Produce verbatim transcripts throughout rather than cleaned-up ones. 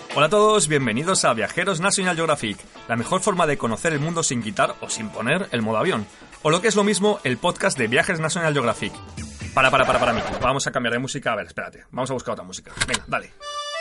Hola a todos, bienvenidos a Viajeros National Geographic, la mejor forma de conocer el mundo sin quitar o sin poner el modo avión. O lo que es lo mismo, el podcast de Viajes National Geographic. Para, para, para, para, Miki, vamos a cambiar de música. A ver, espérate, vamos a buscar otra música. Venga, dale.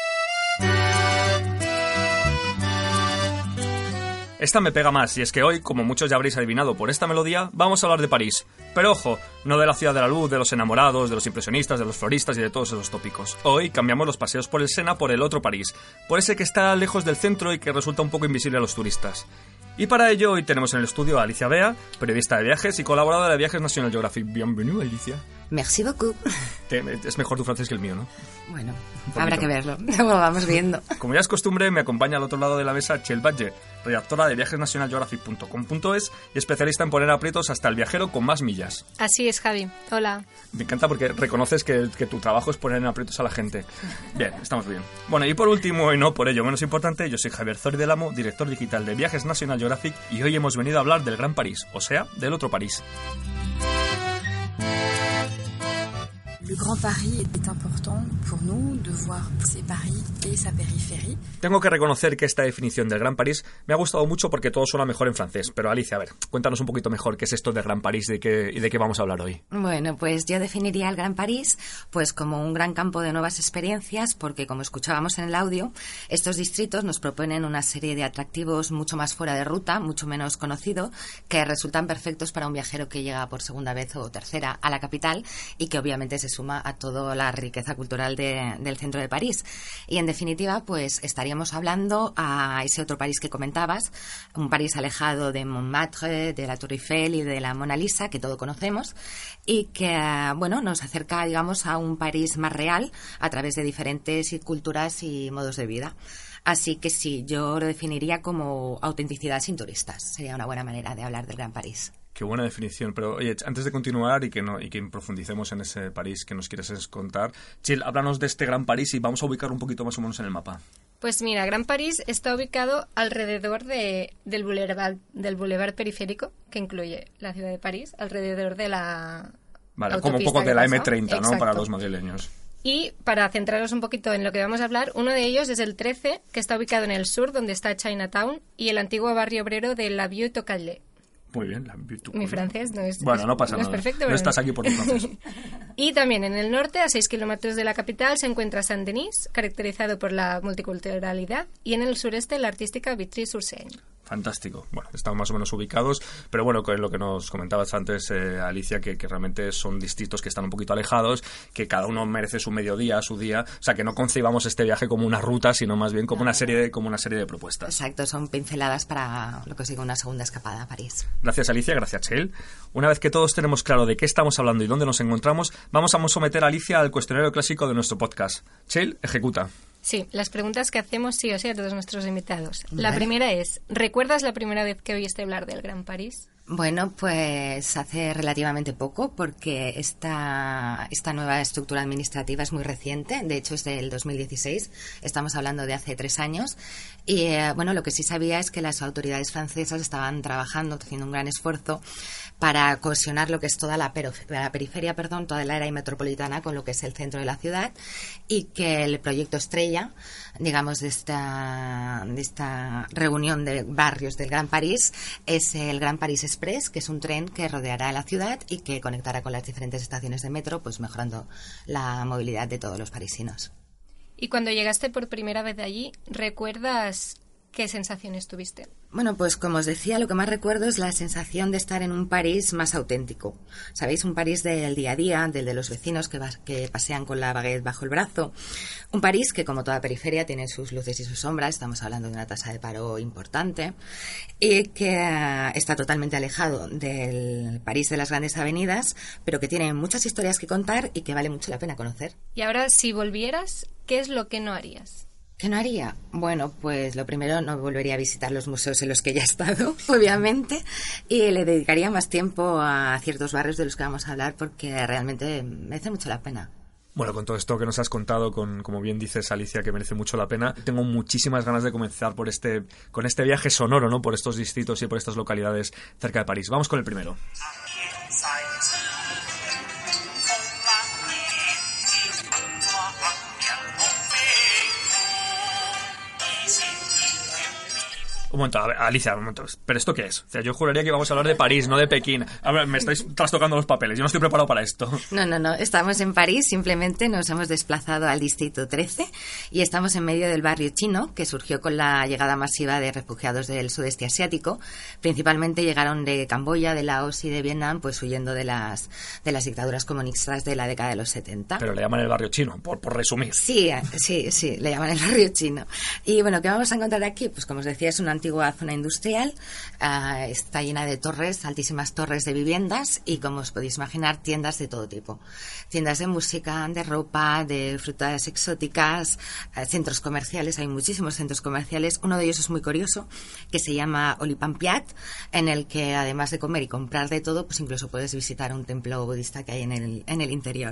Esta me pega más, y es que hoy, como muchos ya habréis adivinado por esta melodía, vamos a hablar de París. Pero ojo, no de la ciudad de la luz, de los enamorados, de los impresionistas, de los floristas y de todos esos tópicos. Hoy cambiamos los paseos por el Sena por el otro París, por ese que está lejos del centro y que resulta un poco invisible a los turistas. Y para ello hoy tenemos en el estudio a Alicia Bea, periodista de viajes y colaboradora de Viajes National Geographic. Bienvenue, Alicia. Merci beaucoup. Es mejor tu francés que el mío, ¿no? Bueno, habrá que verlo, lo vamos viendo. Como ya es costumbre, me acompaña al otro lado de la mesa Txell Batlle, redactora de viajes national geographic punto com punto es y especialista en poner aprietos hasta el viajero con más millas. Así es, Javi. Hola. Me encanta porque reconoces que, que tu trabajo es poner en aprietos a la gente. Bien, estamos bien. Bueno, y por último, y no por ello menos importante, yo soy Javier Zori del Amo, director digital de Viajes National Geographic, y hoy hemos venido a hablar del Gran París, o sea, del otro París. Le Grand Paris est important pour nous de voir ces Paris et sa périphérie. Tengo que reconocer que esta definición del Gran París me ha gustado mucho porque todo suena mejor en francés. Pero Alicia, a ver, cuéntanos un poquito mejor qué es esto del Gran París y de qué, y de qué vamos a hablar hoy. Bueno, pues yo definiría el Gran París pues como un gran campo de nuevas experiencias porque, como escuchábamos en el audio, estos distritos nos proponen una serie de atractivos mucho más fuera de ruta, mucho menos conocido, que resultan perfectos para un viajero que llega por segunda vez o tercera a la capital y que obviamente se suma a toda la riqueza cultural de, del centro de París. Y en definitiva, pues estaríamos hablando a ese otro París que comentabas, un París alejado de Montmartre, de la Tour Eiffel y de la Mona Lisa, que todo conocemos, y que, bueno, nos acerca, digamos, a un París más real a través de diferentes culturas y modos de vida. Así que sí, yo lo definiría como autenticidad sin turistas. Sería una buena manera de hablar del Gran París. Qué buena definición, pero oye, antes de continuar y que no y que profundicemos en ese París que nos quieres contar, Txell, háblanos de este Gran París y vamos a ubicar un poquito más o menos en el mapa. Pues mira, Gran París está ubicado alrededor de, del, boulevard, del boulevard periférico, que incluye la ciudad de París, alrededor de la Vale, como un poco de la eme treinta, ¿no? Exacto. Para los madrileños. Y para centrarnos un poquito en lo que vamos a hablar, uno de ellos es el trece, que está ubicado en el sur, donde está Chinatown, y el antiguo barrio obrero de La Vieux-Tocalde. Muy bien, la virtud. Mi francés no es, bueno, no pasa no nada. es perfecto. No pero estás aquí por tu francés. Y también en el norte, a seis kilómetros de la capital, se encuentra Saint-Denis, caracterizado por la multiculturalidad, y en el sureste la artística Vitry-sur-Seine. Fantástico. Bueno, estamos más o menos ubicados, pero bueno, con lo que nos comentabas antes, eh, Alicia, que, que realmente son distritos que están un poquito alejados, que cada uno merece su mediodía, su día, o sea, que no concebamos este viaje como una ruta, sino más bien como una serie de, como una serie de propuestas. Exacto, son pinceladas para lo que os digo, una segunda escapada a París. Gracias, Alicia, gracias, Txell. Una vez que todos tenemos claro de qué estamos hablando y dónde nos encontramos, vamos a someter a Alicia al cuestionario clásico de nuestro podcast. Txell, ejecuta. Sí, las preguntas que hacemos sí o sí a todos nuestros invitados. Vale. La primera es, ¿recuerdas la primera vez que oíste hablar del Gran París? Bueno, pues hace relativamente poco, porque esta, esta nueva estructura administrativa es muy reciente, de hecho es del dos mil dieciséis, estamos hablando de hace tres años, y eh, bueno, lo que sí sabía es que las autoridades francesas estaban trabajando, haciendo un gran esfuerzo para cohesionar lo que es toda la, perif- la periferia, perdón, toda la área metropolitana con lo que es el centro de la ciudad, y que el proyecto estrella, digamos, de esta, de esta reunión de barrios del Gran París es el Gran París Express, que es un tren que rodeará la ciudad y que conectará con las diferentes estaciones de metro, pues mejorando la movilidad de todos los parisinos. Y cuando llegaste por primera vez de allí, ¿recuerdas qué sensaciones tuviste? Bueno, pues como os decía, lo que más recuerdo es la sensación de estar en un París más auténtico. ¿Sabéis? Un París del día a día, del de los vecinos que, va, que pasean con la baguette bajo el brazo. Un París que, como toda periferia, tiene sus luces y sus sombras. Estamos hablando de una tasa de paro importante y que uh, está totalmente alejado del París de las grandes avenidas, pero que tiene muchas historias que contar y que vale mucho la pena conocer. Y ahora, si volvieras, ¿qué es lo que no harías? ¿Qué no haría? Bueno, pues lo primero, no volvería a visitar los museos en los que ya he estado, obviamente, y le dedicaría más tiempo a ciertos barrios de los que vamos a hablar porque realmente merece mucho la pena. Bueno, con todo esto que nos has contado, con, como bien dices, Alicia, que merece mucho la pena, tengo muchísimas ganas de comenzar por este, con este viaje sonoro, ¿no? Por estos distritos y por estas localidades cerca de París. Vamos con el primero. Un momento, a ver, Alicia, un momento. ¿Pero esto qué es? O sea, yo juraría que vamos a hablar de París, no de Pekín. A ver, me estáis trastocando los papeles. Yo no estoy preparado para esto. No, no, no. Estamos en París. Simplemente nos hemos desplazado al distrito trece y estamos en medio del barrio chino, que surgió con la llegada masiva de refugiados del sudeste asiático. Principalmente llegaron de Camboya, de Laos y de Vietnam, pues huyendo de las, de las dictaduras comunistas de la década de los setenta. Pero le llaman el barrio chino, por, por resumir. Sí, sí, sí, le llaman el barrio chino. Y bueno, ¿qué vamos a encontrar aquí? Pues como os decía, es una antigua zona industrial, uh, está llena de torres, altísimas torres de viviendas y, como os podéis imaginar, tiendas de todo tipo. Tiendas de música, de ropa, de frutas exóticas, uh, centros comerciales, hay muchísimos centros comerciales. Uno de ellos es muy curioso, que se llama Olipampiat, en el que además de comer y comprar de todo, pues incluso puedes visitar un templo budista que hay en el, en el interior.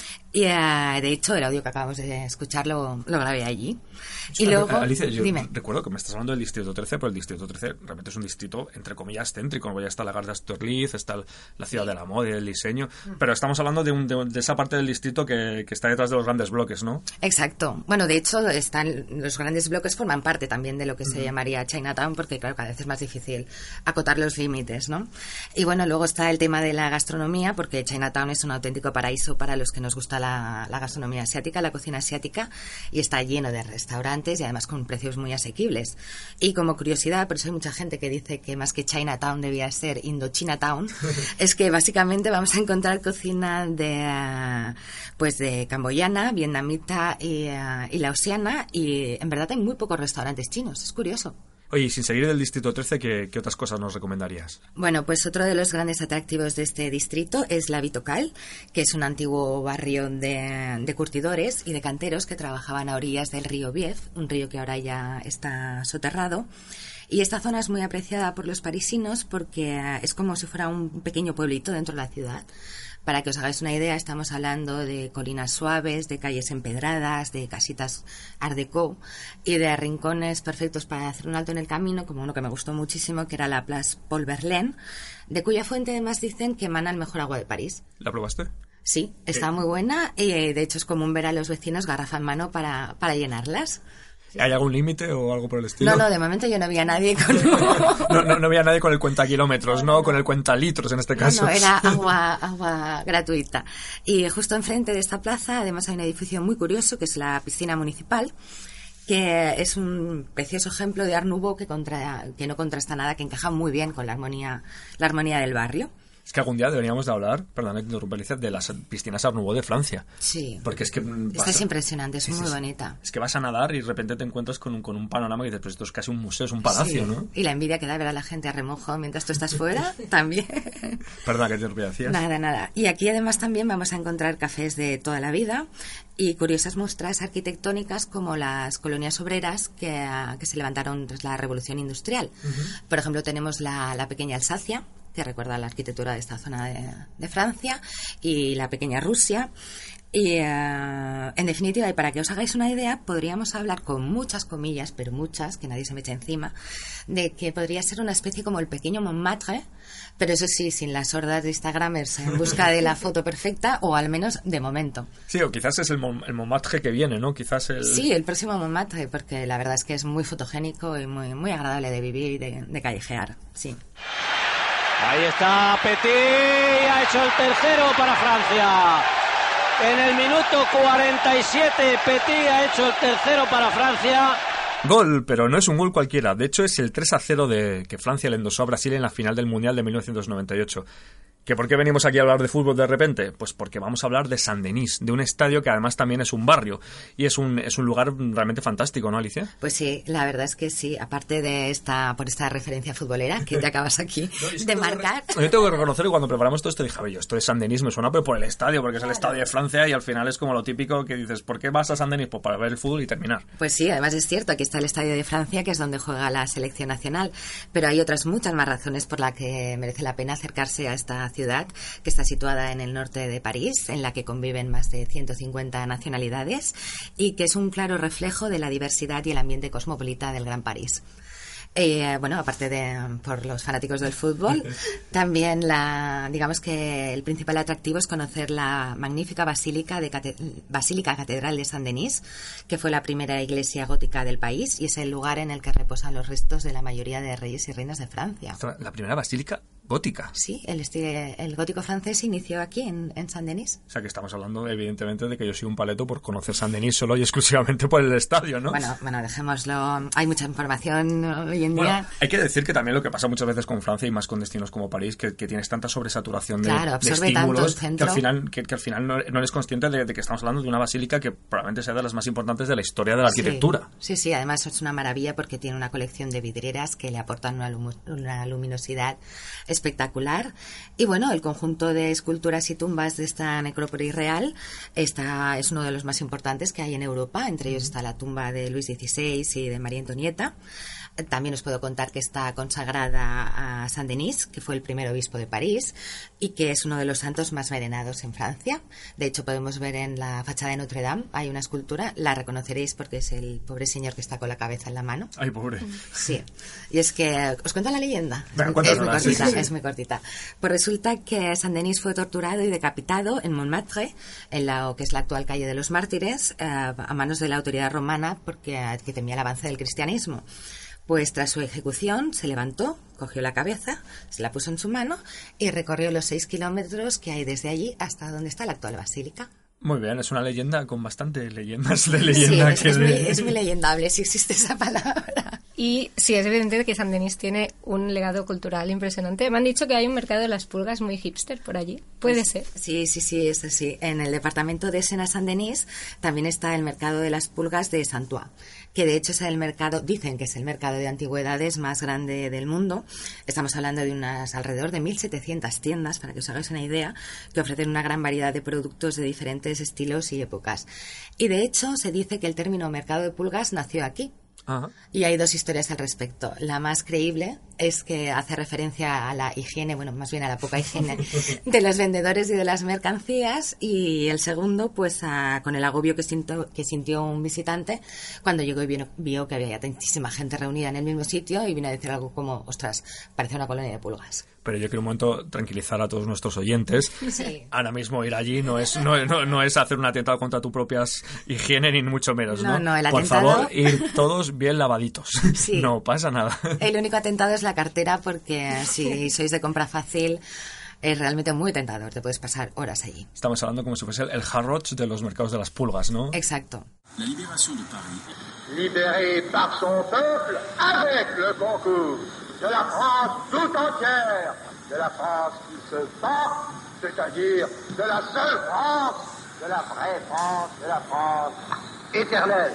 Y uh, de hecho el audio que acabamos de escuchar lo, lo grabé allí. Y o sea, luego, Alicia, yo dime. recuerdo que me estás hablando del distrito trece, pero el distrito trece realmente es un distrito entre comillas céntrico. Ya está la Gare d'Astorliz, está la ciudad de la moda y del diseño, pero estamos hablando de, un, de, de esa parte del distrito que, que está detrás de los grandes bloques, ¿no? Exacto. Bueno, de hecho están los grandes bloques forman parte también de lo que se uh-huh. llamaría Chinatown, porque claro, cada vez es más difícil acotar los límites, ¿no? Y bueno, luego está el tema de la gastronomía, porque Chinatown es un auténtico paraíso para los que nos gusta la, la gastronomía asiática, la cocina asiática, y está lleno de restaurantes y además con precios muy asequibles. Y como curiosidad, por eso hay mucha gente que dice que más que Chinatown debía ser Indochinatown, es que básicamente vamos a encontrar cocina de pues de camboyana, vietnamita y, uh, y laosiana, y en verdad hay muy pocos restaurantes chinos, es curioso. Oye, y sin seguir del distrito trece, ¿qué, ¿qué otras cosas nos recomendarías? Bueno, pues otro de los grandes atractivos de este distrito es la Vitocal, que es un antiguo barrio de, de curtidores y de canteros que trabajaban a orillas del río Bief, un río que ahora ya está soterrado. Y esta zona es muy apreciada por los parisinos porque es como si fuera un pequeño pueblito dentro de la ciudad. Para que os hagáis una idea, estamos hablando de colinas suaves, de calles empedradas, de casitas art déco y de rincones perfectos para hacer un alto en el camino, como uno que me gustó muchísimo, que era la Place Paul Verlaine, de cuya fuente además dicen que emana el mejor agua de París. ¿La probaste? Sí, está muy buena y de hecho es común ver a los vecinos garrafa en mano para, para llenarlas. ¿Hay algún límite o algo por el estilo? No, no, de momento yo no vi a nadie con... no, no, no vi a nadie con el cuenta kilómetros, no, con el cuenta litros en este caso. No, no, era agua, agua gratuita. Y justo enfrente de esta plaza, además hay un edificio muy curioso, que es la piscina municipal, que es un precioso ejemplo de Art Nouveau que, contra, que no contrasta nada, que encaja muy bien con la armonía, la armonía del barrio. Es que algún día deberíamos de hablar, perdón, que te interrumpa, Alicia, de las piscinas Art Nouveau de Francia. Sí. Porque es que... Esta vas, es impresionante, es sí, muy sí, bonita. Es que vas a nadar y de repente te encuentras con un, con un panorama que dices, pues esto es casi un museo, es un palacio, sí. ¿no? Y la envidia que da ver a la gente a remojo mientras tú estás fuera, también. Perdón, ¿qué te decías? Nada, nada. Y aquí además también vamos a encontrar cafés de toda la vida y curiosas muestras arquitectónicas como las colonias obreras que, que se levantaron tras la Revolución Industrial. Uh-huh. Por ejemplo, tenemos la, la pequeña Alsacia, que recuerda la arquitectura de esta zona de, de Francia, y la pequeña Rusia. Y, uh, en definitiva, y para que os hagáis una idea, podríamos hablar con muchas comillas, pero muchas, que nadie se me eche encima, de que podría ser una especie como el pequeño Montmartre, pero eso sí, sin las hordas de Instagramers en busca de la foto perfecta, o al menos de momento. Sí, o quizás es el, el Montmartre que viene, ¿no? Quizás el... Sí, el próximo Montmartre, porque la verdad es que es muy fotogénico y muy, muy agradable de vivir y de, de callejear, sí. Ahí está Petit, ha hecho el tercero para Francia. En el minuto cuarenta y siete, Petit ha hecho el tercero para Francia. Gol, pero no es un gol cualquiera. De hecho, es el tres a cero de que Francia le endosó a Brasil en la final del Mundial de mil novecientos noventa y ocho. ¿Que por qué venimos aquí a hablar de fútbol de repente? Pues porque vamos a hablar de Saint-Denis, de un estadio que además también es un barrio. Y es un, es un lugar realmente fantástico, ¿no, Alicia? Pues sí, la verdad es que sí. Aparte de esta, por esta referencia futbolera que te acabas aquí no, de marcar. Re... Yo tengo que reconocer que cuando preparamos todo esto dije, a ver, yo esto de Saint-Denis me suena pero por el estadio, porque es el estadio de Francia y al final es como lo típico que dices, ¿por qué vas a Saint-Denis? Pues para ver el fútbol y terminar. Pues sí, además es cierto, aquí está el estadio de Francia, que es donde juega la selección nacional. Pero hay otras muchas más razones por las que merece la pena acercarse a esta ciudad, que está situada en el norte de París, en la que conviven más de ciento cincuenta nacionalidades y que es un claro reflejo de la diversidad y el ambiente cosmopolita del Gran París. Eh, bueno, aparte de por los fanáticos del fútbol, también la, digamos que el principal atractivo es conocer la magnífica basílica de Cate- Basílica Catedral de Saint-Denis, que fue la primera iglesia gótica del país y es el lugar en el que reposan los restos de la mayoría de reyes y reinas de Francia. La primera basílica gótica. Sí, el, esti- el gótico francés inició aquí en, en Saint-Denis. O sea que estamos hablando evidentemente de que yo soy un paleto por conocer Saint-Denis solo y exclusivamente por el estadio, ¿no? Bueno, bueno, dejémoslo. Hay mucha información hoy en Bueno, día. hay que decir que también lo que pasa muchas veces con Francia y más con destinos como París, que, que tienes tanta sobresaturación de, Claro, de absorbe estímulos tanto el centro. que al final, que, que al final no, no eres consciente de, de que estamos hablando de una basílica que probablemente sea de las más importantes de la historia de la arquitectura. Sí, sí, sí, además es una maravilla porque tiene una colección de vidrieras que le aportan una, lum- una luminosidad espectacular. Y bueno, el conjunto de esculturas y tumbas de esta necrópolis real está, es uno de los más importantes que hay en Europa. Entre ellos está la tumba de Luis dieciséis y de María Antonieta. También os puedo contar que está consagrada a Saint-Denis, que fue el primer obispo de París y que es uno de los santos más venerados en Francia. De hecho, podemos ver en la fachada de Notre Dame, hay una escultura, la reconoceréis porque es el pobre señor que está con la cabeza en la mano. Ay, pobre. Sí, y es que, ¿os cuento la leyenda? Venga, es, cuéntanosla, muy cortita, sí, sí, sí. es muy cortita. Pues resulta que Saint-Denis fue torturado y decapitado en Montmartre, en la que es la actual calle de los Mártires, eh, a manos de la autoridad romana porque que temía el avance del cristianismo. Pues tras su ejecución se levantó, cogió la cabeza, se la puso en su mano y recorrió los seis kilómetros que hay desde allí hasta donde está la actual basílica. Muy bien, es una leyenda con bastantes leyendas de leyenda. Sí, que es, es, de... muy, es muy leyendable, si existe esa palabra. Y sí, es evidente que Saint-Denis tiene un legado cultural impresionante. Me han dicho que hay un mercado de las pulgas muy hipster por allí. Puede Pues, ser. Sí, sí, sí, es así. En el departamento de Sena-Saint-Denis también está el mercado de las pulgas de Saint-Ouen, que de hecho es el mercado, dicen que es el mercado de antigüedades más grande del mundo. Estamos hablando de unas alrededor de mil setecientas tiendas, para que os hagáis una idea, que ofrecen una gran variedad de productos de diferentes estilos y épocas. Y de hecho se dice que el término mercado de pulgas nació aquí. Ajá. Y hay dos historias al respecto. La más creíble es que hace referencia a la higiene, bueno, más bien a la poca higiene de los vendedores y de las mercancías. Y el segundo, pues a, con el agobio que sintió, que sintió un visitante cuando llegó y vio, vio que había tantísima gente reunida en el mismo sitio y vino a decir algo como, ostras, parece una colonia de pulgas. Pero yo quiero un momento tranquilizar a todos nuestros oyentes. Sí. Ahora mismo ir allí no es no, no, no es hacer un atentado contra tu propia higiene, ni mucho menos, ¿no? No, no, el Por atentado- favor, ir todos bien lavaditos. Sí. No pasa nada. El único atentado es la cartera porque si sois de compra fácil es realmente muy tentador, te puedes pasar horas allí. Estamos hablando como si fuese el Harrods de los mercados de las pulgas, ¿no? Exacto. La libération de Paris. libéré par son peuple avec le concours de la France tout entière, de la France qui se bat, c'est-à-dire de la seule France, de la vraie France, de la France éternelle.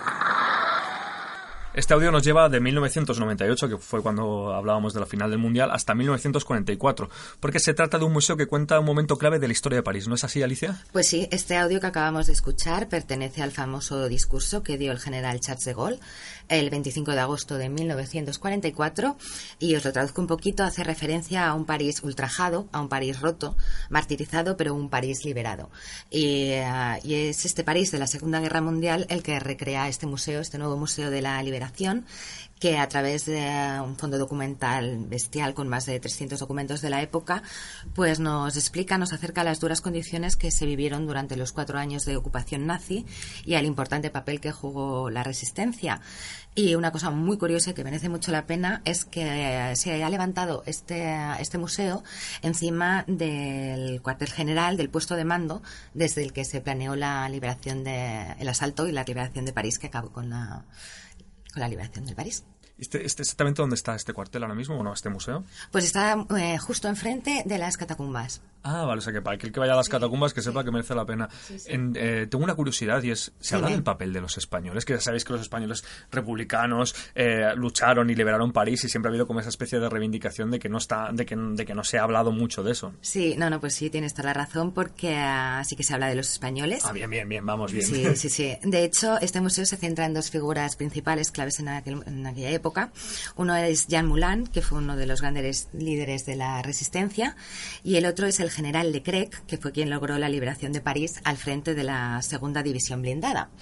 Este audio nos lleva de mil novecientos noventa y ocho, que fue cuando hablábamos de la final del Mundial, hasta mil novecientos cuarenta y cuatro, porque se trata de un museo que cuenta un momento clave de la historia de París, ¿no es así, Alicia? Pues sí, este audio que acabamos de escuchar pertenece al famoso discurso que dio el general Charles de Gaulle el veinticinco de agosto de mil novecientos cuarenta y cuatro, y os lo traduzco un poquito, hace referencia a un París ultrajado, a un París roto, martirizado, pero un París liberado. Y, uh, y es este París de la Segunda Guerra Mundial el que recrea este museo, este nuevo Museo de la Liberación, que a través de un fondo documental bestial con más de trescientos documentos de la época, pues nos explica, nos acerca a las duras condiciones que se vivieron durante los cuatro años de ocupación nazi y al importante papel que jugó la resistencia. Y una cosa muy curiosa y que merece mucho la pena es que se ha levantado este, este museo encima del cuartel general, del puesto de mando, desde el que se planeó la liberación de, el asalto y la liberación de París, que acabó con la, con la liberación de París. ¿Este, este exactamente dónde está este cuartel ahora mismo o no, este museo? Pues está eh, justo enfrente de las catacumbas. Ah, vale, o sea que para aquel que vaya a las catacumbas que sepa que merece la pena. Sí, sí. En, eh, tengo una curiosidad y es, ¿se habla Dime. del papel de los españoles? Que ya sabéis que los españoles republicanos eh, lucharon y liberaron París y siempre ha habido como esa especie de reivindicación de que no está, de que, de que no se ha hablado mucho de eso. Sí, no, no, pues sí, tienes toda la razón porque uh, sí que se habla de los españoles. Ah, bien, bien, bien, vamos bien. Sí, sí, sí. De hecho, este museo se centra en dos figuras principales claves en, aquel, en aquella época. Uno es Jean Moulin, que fue uno de los grandes líderes de la resistencia, y el otro es el general Leclerc, que fue quien logró la liberación de París al frente de la segunda división blindada.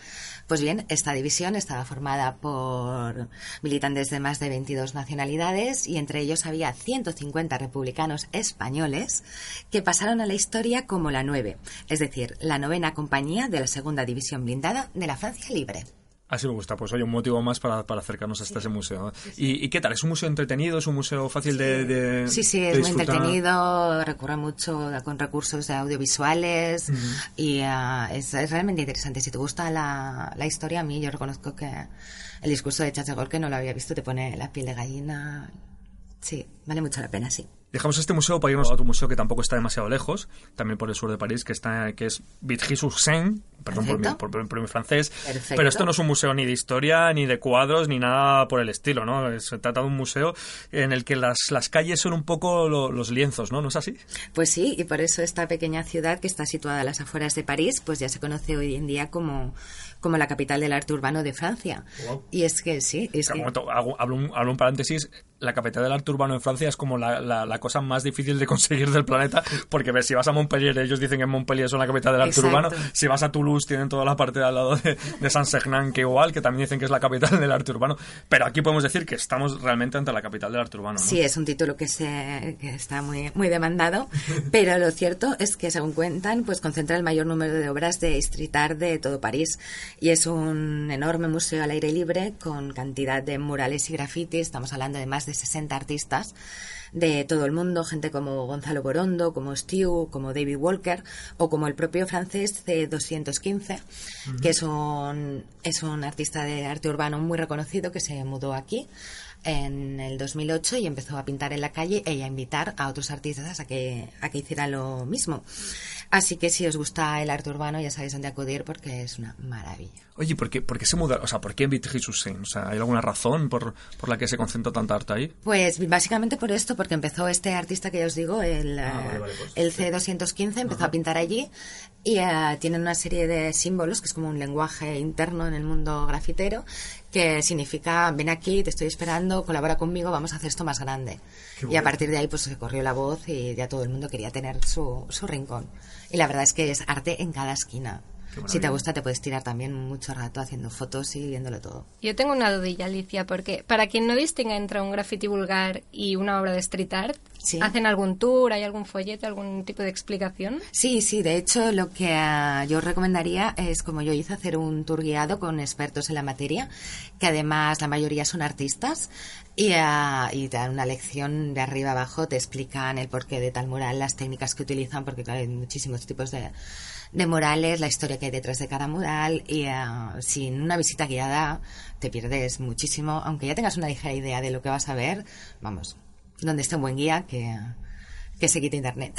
Pues bien, esta división estaba formada por militantes de más de veintidós nacionalidades y entre ellos había ciento cincuenta republicanos españoles que pasaron a la historia como la nueve, es decir, la novena compañía de la segunda división blindada de la Francia Libre. Así me gusta, pues oye, un motivo más para, para acercarnos hasta sí. ese museo. ¿Y, ¿Y qué tal? ¿Es un museo entretenido? ¿Es un museo fácil sí. de, de Sí, sí, de es disfrutar? muy entretenido, recurre mucho con recursos audiovisuales uh-huh. y uh, es, es realmente interesante. Si te gusta la, la historia, a mí yo reconozco que el discurso de Charles de Gaulle, que no lo había visto, te pone la piel de gallina. Sí, vale mucho la pena, sí. Dejamos este museo para irnos a otro museo que tampoco está demasiado lejos, también por el sur de París, que está que es Vitry-sur-Seine, perdón por mi, por, por, por mi francés. Perfecto. Pero esto no es un museo ni de historia, ni de cuadros, ni nada por el estilo, ¿no? Se trata de un museo en el que las, las calles son un poco lo, los lienzos, ¿no? ¿No es así? Pues sí, y por eso esta pequeña ciudad que está situada a las afueras de París, pues ya se conoce hoy en día como, como la capital del arte urbano de Francia. Wow. Y es que sí, es que... Momento, hago, hablo, un, hablo un paréntesis, la capital del arte urbano de Francia es como la, la, la cosa más difícil de conseguir del planeta, porque ves, si vas a Montpellier, ellos dicen que en Montpellier son la capital del arte Exacto. urbano, si vas a Toulouse tienen toda la parte de al lado de, de Saint-Sernin, que igual, que también dicen que es la capital del arte urbano, pero aquí podemos decir que estamos realmente ante la capital del arte urbano, ¿no? Sí, es un título que, se, que está muy, muy demandado, pero lo cierto es que, según cuentan, pues concentra el mayor número de obras de street art de todo París, y es un enorme museo al aire libre con cantidad de murales y grafitis. Estamos hablando de más de sesenta artistas de todo el mundo, gente como Gonzalo Borondo, como Stew, como David Walker o como el propio francés C doscientos quince, uh-huh. que es un, es un artista de arte urbano muy reconocido que se mudó aquí en el dos mil ocho y empezó a pintar en la calle y a invitar a otros artistas a que, a que hicieran lo mismo. Así que si os gusta el arte urbano ya sabéis dónde acudir porque es una maravilla. Oye, ¿por qué, por qué se muda? O sea, ¿por qué en Vitry-sur-Seine? O sea, ¿hay alguna razón por, por la que se concentra tanta arte ahí? Pues básicamente por esto, porque empezó este artista que ya os digo, el, ah, vale, vale, pues, el C doscientos quince, sí. empezó uh-huh. a pintar allí y uh, tiene una serie de símbolos que es como un lenguaje interno en el mundo grafitero que significa, ven aquí, te estoy esperando, colabora conmigo, vamos a hacer esto más grande. Y a partir de ahí pues se corrió la voz y ya todo el mundo quería tener su, su rincón. Y la verdad es que es arte en cada esquina. Si te gusta te puedes tirar también mucho rato haciendo fotos y viéndolo todo. Yo tengo una dudilla, Alicia, porque para quien no distinga entre un graffiti vulgar y una obra de street art, ¿sí? ¿hacen algún tour, hay algún folleto, algún tipo de explicación? Sí, sí, de hecho lo que uh, yo recomendaría es, como yo hice, hacer un tour guiado con expertos en la materia, que además la mayoría son artistas, y, uh, y te dan una lección de arriba abajo, te explican el porqué de tal mural, las técnicas que utilizan, porque claro, hay muchísimos tipos de... de murales, la historia que hay detrás de cada mural y uh, sin una visita guiada te pierdes muchísimo, aunque ya tengas una ligera idea de lo que vas a ver, vamos, donde esté un buen guía que, que se quite internet.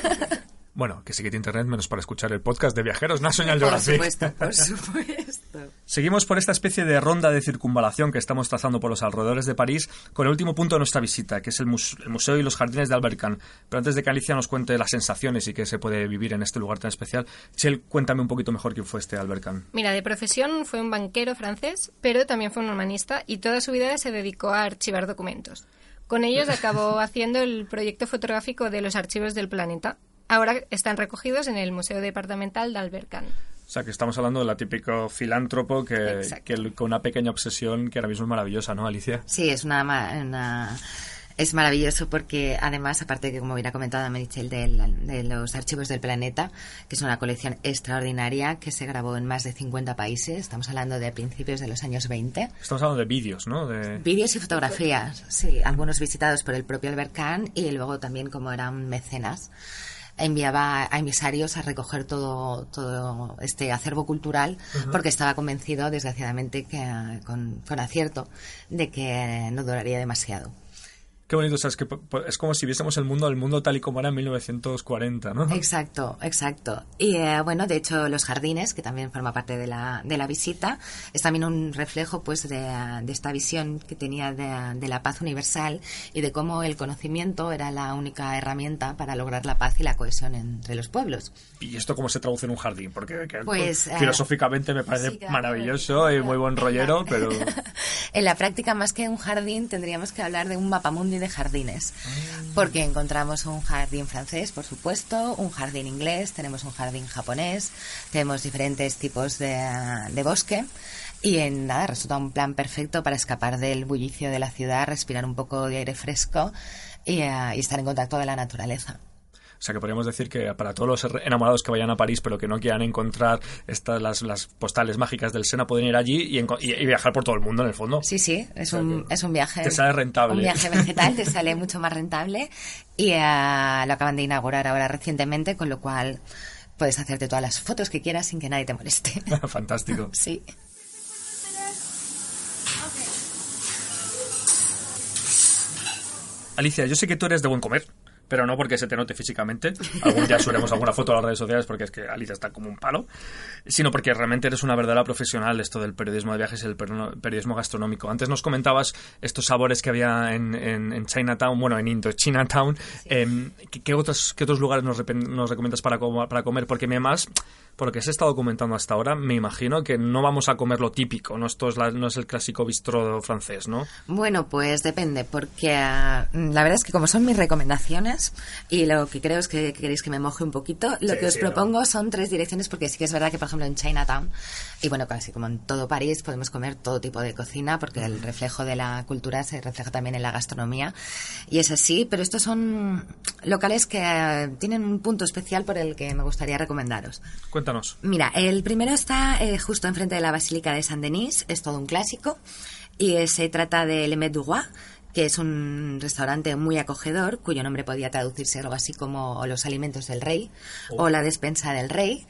Bueno, que se quite internet menos para escuchar el podcast de Viajeros National Geographic. Por supuesto, por supuesto. Seguimos por esta especie de ronda de circunvalación que estamos trazando por los alrededores de París con el último punto de nuestra visita, que es el, mus- el Museo y los Jardines de Albert Kahn. Pero antes de que Alicia nos cuente las sensaciones y qué se puede vivir en este lugar tan especial, Chel, cuéntame un poquito mejor quién fue este Albert Kahn. Mira, de profesión fue un banquero francés, pero también fue un humanista y toda su vida se dedicó a archivar documentos. Con ellos acabó haciendo el proyecto fotográfico de los archivos del planeta. Ahora están recogidos en el Museo Departamental de Albert Kahn. O sea, que estamos hablando de la típico filántropo que, que con una pequeña obsesión que ahora mismo es maravillosa, ¿no, Alicia? Sí, es una... una... Es maravilloso porque, además, aparte de que, como bien ha comentado Meritxell, de, de los archivos del planeta, que es una colección extraordinaria que se grabó en más de cincuenta países, estamos hablando de principios de los años veinte. Estamos hablando de vídeos, ¿no? De... Vídeos y fotografías, sí, algunos visitados por el propio Albert Kahn y luego también, como eran mecenas, enviaba a emisarios a recoger todo, todo este acervo cultural, uh-huh. porque estaba convencido, desgraciadamente, que con, con acierto, de que no duraría demasiado. Qué bonito, o sea, es, que es como si viésemos el mundo, el mundo tal y como era en mil novecientos cuarenta, ¿no? Exacto, exacto. Y eh, bueno, de hecho, los jardines, que también forma parte de la, de la visita, es también un reflejo pues de, de esta visión que tenía de, de la paz universal y de cómo el conocimiento era la única herramienta para lograr la paz y la cohesión entre los pueblos. ¿Y esto cómo se traduce en un jardín? Porque que, pues, filosóficamente me parece sí, claro, maravilloso claro, y muy buen rollero, pero... En la práctica, más que un jardín, tendríamos que hablar de un mapamundi de jardines, porque encontramos un jardín francés, por supuesto, un jardín inglés, tenemos un jardín japonés, tenemos diferentes tipos de, de bosque, Y en nada, resulta un plan perfecto para escapar del bullicio de la ciudad, respirar un poco de aire fresco y, uh, y estar en contacto con la naturaleza. O sea que podríamos decir que para todos los enamorados que vayan a París pero que no quieran encontrar estas las, las postales mágicas del Sena, pueden ir allí y, y, y viajar por todo el mundo en el fondo. Sí, sí, es, o sea un, es un viaje. Te sale rentable. Un viaje vegetal, te sale mucho más rentable y uh, lo acaban de inaugurar ahora recientemente, con lo cual puedes hacerte todas las fotos que quieras sin que nadie te moleste. Fantástico. Sí. Alicia, yo sé que tú eres de buen comer, pero no porque se te note físicamente. Algún día subiremos alguna foto a las redes sociales porque es que Alicia está como un palo, sino porque realmente eres una verdadera profesional de esto del periodismo de viajes y el periodismo gastronómico. Antes nos comentabas estos sabores que había en, en, en Chinatown, bueno, en Indochinatown. Sí. Eh, ¿qué, qué, otros, ¿Qué otros lugares nos, nos recomiendas para, para comer? Porque me más, por lo que se ha estado comentando hasta ahora, me imagino que no vamos a comer lo típico, no, Esto es la, no es el clásico bistró francés, ¿no? Bueno, pues depende, porque uh, la verdad es que como son mis recomendaciones y lo que creo es que queréis que me moje un poquito, lo sí, que os sí, propongo no. son tres direcciones, porque sí que es verdad que, por ejemplo, en Chinatown, y bueno, casi como en todo París, podemos comer todo tipo de cocina, porque el reflejo de la cultura se refleja también en la gastronomía, y es así, pero estos son locales que uh, tienen un punto especial por el que me gustaría recomendaros. Cuéntanos. Mira, el primero está eh, justo enfrente de la Basílica de Saint-Denis, es todo un clásico, y eh, se trata de Le Maître du Roi, que es un restaurante muy acogedor, cuyo nombre podría traducirse algo así como Los alimentos del rey, oh. o La despensa del rey.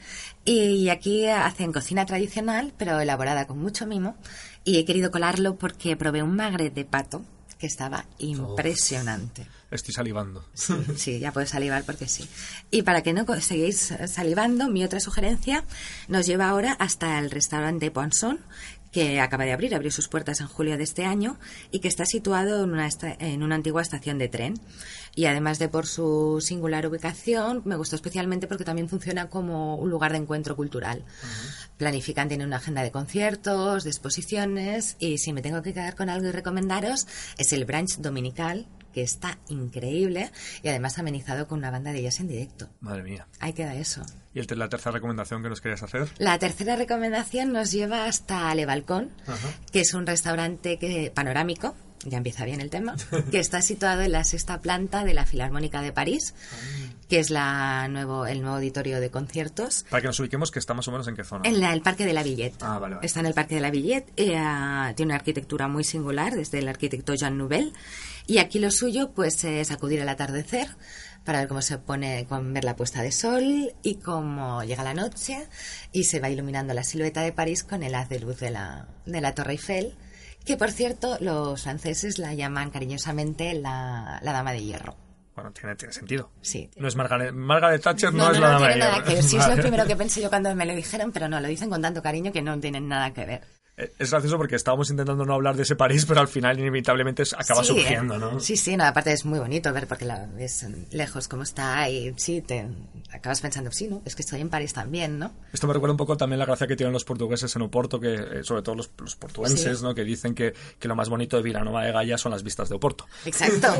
Y aquí hacen cocina tradicional, pero elaborada con mucho mimo, y he querido colarlo porque probé un magret de pato que estaba impresionante. Oh, estoy salivando. Sí, sí, ya puedo salivar porque sí. Y para que no seguís salivando, mi otra sugerencia nos lleva ahora hasta el restaurante Poinçon, que acaba de abrir, abrió sus puertas en julio de este año y que está situado en una, esta- en una antigua estación de tren. Y además de por su singular ubicación, me gustó especialmente porque también funciona como un lugar de encuentro cultural. Uh-huh. Planifican, tiene una agenda de conciertos, de exposiciones, y si me tengo que quedar con algo y recomendaros, es el brunch dominical, que está increíble y además amenizado con una banda de jazz en directo. Madre mía. Ahí queda eso. ¿Y el, la tercera recomendación que nos querías hacer? La tercera recomendación nos lleva hasta Le Balcón, Ajá. que es un restaurante que, panorámico, ya empieza bien el tema, que está situado en la sexta planta de la Filarmónica de París, que es la nuevo, el nuevo auditorio de conciertos. Para que nos ubiquemos, que está más o menos en qué zona. En la, el Parque de la Villette. Ah, vale, vale. Está en el Parque de la Villette. Eh, uh, tiene una arquitectura muy singular, desde el arquitecto Jean Nouvel. Y aquí lo suyo, pues, es acudir al atardecer para ver cómo se pone, con ver la puesta de sol y cómo llega la noche y se va iluminando la silueta de París con el haz de luz de la, de la Torre Eiffel, que, por cierto, los franceses la llaman cariñosamente la, la Dama de Hierro. Bueno, tiene, tiene sentido. Sí. No es Margaret, Margaret Thatcher, no, No, es no, la no Dama de tiene nada Hierro. que ver. Sí, es Vale. lo primero que pensé yo cuando me lo dijeron, pero no, lo dicen con tanto cariño que no tienen nada que ver. Es gracioso porque estábamos intentando no hablar de ese París, pero al final inevitablemente acaba Sí, surgiendo, eh. ¿no? Sí, sí, no, aparte es muy bonito ver porque la ves lejos cómo está y sí, te acabas pensando, sí, ¿no? Es que estoy en París también, ¿no? Esto me recuerda un poco también la gracia que tienen los portugueses en Oporto, que eh, sobre todo los, los portuenses, Sí. ¿no? Que dicen que, que lo más bonito de Vilanova de Gaia son las vistas de Oporto. Exacto.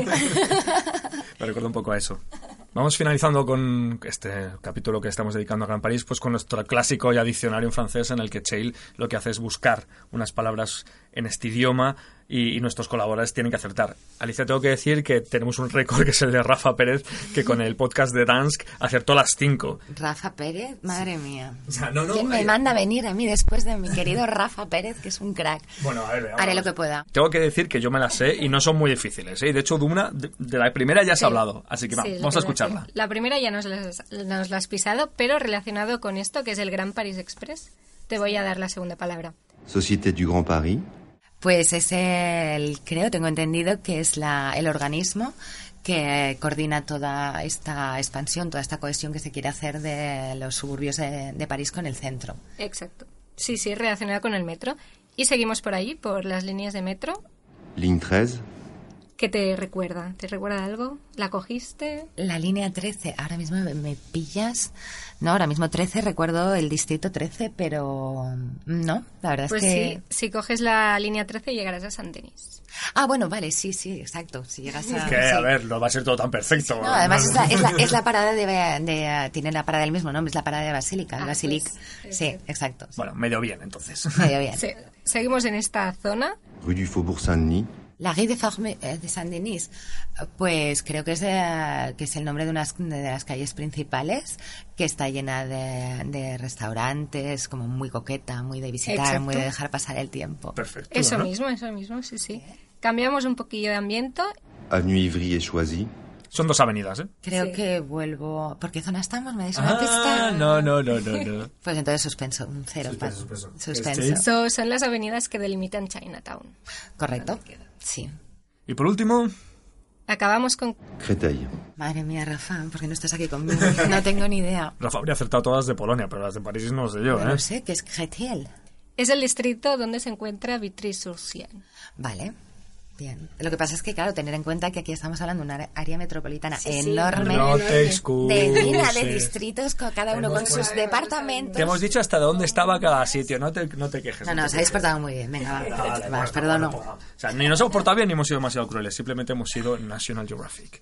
Me recuerda un poco a eso. Vamos finalizando con este capítulo que estamos dedicando a Gran París, pues con nuestro clásico ya diccionario en francés, en el que Cheil lo que hace es buscar unas palabras en este idioma y, y nuestros colaboradores tienen que acertar. Alicia, tengo que decir que tenemos un récord, que es el de Rafa Pérez, que con el podcast de Dansk acertó las cinco. Rafa Pérez, madre mía. O sea, no, no, ¿Quién me eh, manda a venir a mí después de mi querido Rafa Pérez, que es un crack? Bueno, a ver, veamos. Haré lo que pueda. Tengo que decir que yo me las sé y no son muy difíciles, ¿eh? De hecho, de una, de, de la primera ya has Sí. hablado, así que va, Sí, es lo vamos que a iba decir. escucharla. La primera ya nos la, has, nos la has pisado, pero relacionado con esto, que es el Gran Paris Express, te voy a dar la segunda palabra. Société du Grand Paris. Pues es el, creo, tengo entendido que es la, el organismo que coordina toda esta expansión, toda esta cohesión que se quiere hacer de los suburbios de, de París con el centro. Exacto. Sí, sí, relacionada con el metro. Y seguimos por ahí, por las líneas de metro. Ligne trece. ¿Qué te recuerda? ¿Te recuerda algo? ¿La cogiste? La línea trece, ahora mismo me, me pillas. No, ahora mismo trece, recuerdo el distrito trece, pero no, la verdad Pues es que... sí, si coges la línea trece llegarás a Saint-Denis. Ah, bueno, vale, sí, sí, exacto. Si llegas a... Es que, sí. a ver, no va a ser todo tan perfecto. No, además es la, es la, es la parada de, de... Tiene la parada del mismo nombre, es la parada de Basílica, Ah, Basilic. pues, sí, exacto. exacto. Sí. Bueno, medio bien, entonces. Medio bien. Sí. seguimos en esta zona. Rue du Faubourg Saint-Denis. La Rue de, Forme, de Saint-Denis, pues creo que es, de, que es el nombre de una de las calles principales, que está llena de, de restaurantes, como muy coqueta, muy de visitar, Exacto. muy de dejar pasar el tiempo. Perfecto. Eso ¿no? mismo, eso mismo, sí, sí. Cambiamos un poquillo de ambiente. Avenue Ivry et Choisy. Son dos avenidas, ¿eh? Creo Sí. que vuelvo... ¿Por qué zona estamos? ¿Me dais una Ah, pista? no, no, no, no, no. Pues entonces suspenso, un cero. Suspenso, pa- suspenso. Suspenso. Sí. So- son las avenidas que delimitan Chinatown. Correcto. Sí. Y por último, Acabamos con Créteil. Madre mía, Rafa, ¿por qué no estás aquí conmigo? No tengo ni idea. Rafa habría acertado todas de Polonia, pero las de París no lo sé yo, No ¿eh? lo sé, ¿qué es Créteil? es el distrito donde se encuentra Vitry-sur-Seine. Vale. Bien. Lo que pasa es que, claro, tener en cuenta que aquí estamos hablando de una área metropolitana Sí, sí. enorme, No te excuses. de llena de distritos, con cada uno con sus departamentos. Te hemos dicho hasta dónde estaba cada sitio, no te, no te quejes. No, no, os habéis portado muy bien. Venga, va. Vale, Va, os bueno, perdono. bueno, O sea, ni nos hemos portado bien ni hemos sido demasiado crueles, simplemente hemos sido National Geographic.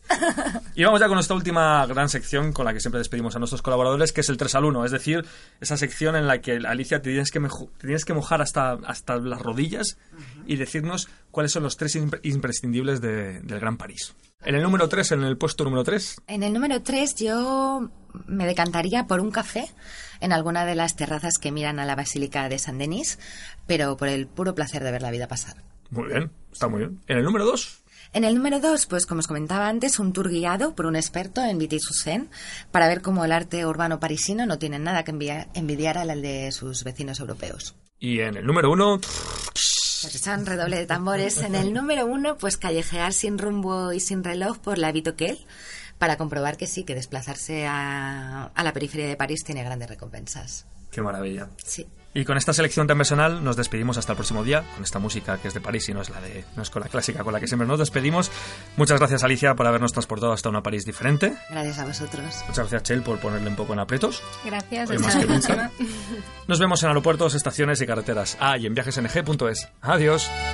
Y vamos ya con nuestra última gran sección con la que siempre despedimos a nuestros colaboradores, que es el tres al uno, es decir, esa sección en la que, Alicia, te tienes que, mejo- te tienes que mojar hasta, hasta las rodillas y decirnos cuáles son los tres impre- imprescindibles de- del Gran París. En el número tres, en el puesto número tres, En el número tres yo me decantaría por un café en alguna de las terrazas que miran a la Basílica de Saint-Denis, pero por el puro placer de ver la vida pasar. muy bien, está muy bien. En el número dos, En el número dos, pues como os comentaba antes, un tour guiado por un experto en Vitry-sur-Seine para ver cómo el arte urbano parisino no tiene nada que enviar, envidiar al de sus vecinos europeos. y en el número uno, Pues echan redoble de tambores. En el número uno, pues callejear sin rumbo y sin reloj por la Vitoquel para comprobar que sí, que desplazarse a, a la periferia de París tiene grandes recompensas. qué maravilla. Sí. Y con esta selección tan personal nos despedimos hasta el próximo día, con esta música que es de París y no es la de no es con la clásica con la que siempre nos despedimos. Muchas gracias, Alicia, por habernos transportado hasta una París diferente. Gracias a vosotros. Muchas gracias, Chel, por ponerle un poco en aprietos. Gracias, Hoy hasta más la que nunca. próxima. Nos vemos en aeropuertos, estaciones y carreteras. Ah, y en viajes n g punto es. Adiós.